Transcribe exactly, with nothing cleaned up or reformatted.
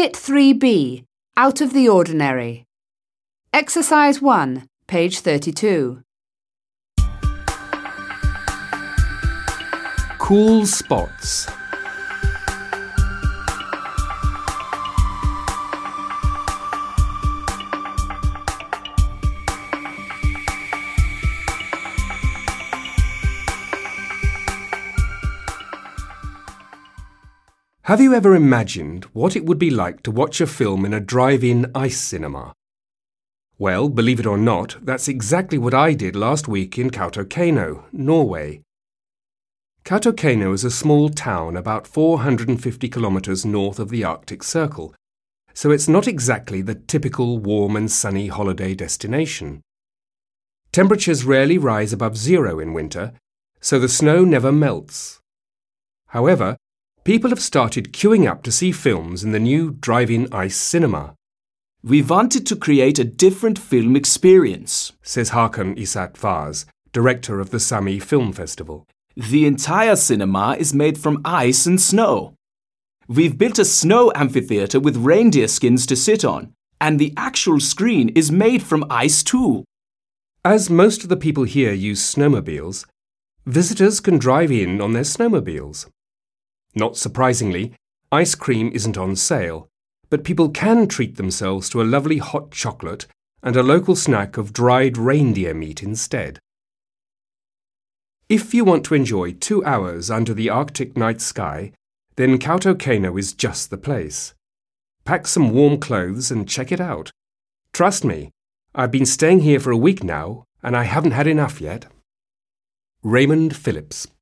Unit three B, Out of the Ordinary. Exercise one, page thirty-two. Cool spots. Have you ever imagined what it would be like to watch a film in a drive-in ice cinema? Well, believe it or not, that's exactly what I did last week in Kautokeino, Norway. Kautokeino is a small town about four hundred fifty kilometres north of the Arctic Circle, so it's not exactly the typical warm and sunny holiday destination. Temperatures rarely rise above zero in winter, so the snow never melts. However, people have started queuing up to see films in the new drive-in ice cinema. We wanted to create a different film experience, says Hakan Isat Vaz, director of the Sami Film Festival. The entire cinema is made from ice and snow. We've built a snow amphitheatre with reindeer skins to sit on, and the actual screen is made from ice too. As most of the people here use snowmobiles, visitors can drive in on their snowmobiles. Not surprisingly, ice cream isn't on sale, but people can treat themselves to a lovely hot chocolate and a local snack of dried reindeer meat instead. If you want to enjoy two hours under the Arctic night sky, then Kautokeino is just the place. Pack some warm clothes and check it out. Trust me, I've been staying here for a week now and I haven't had enough yet. Raymond Phillips.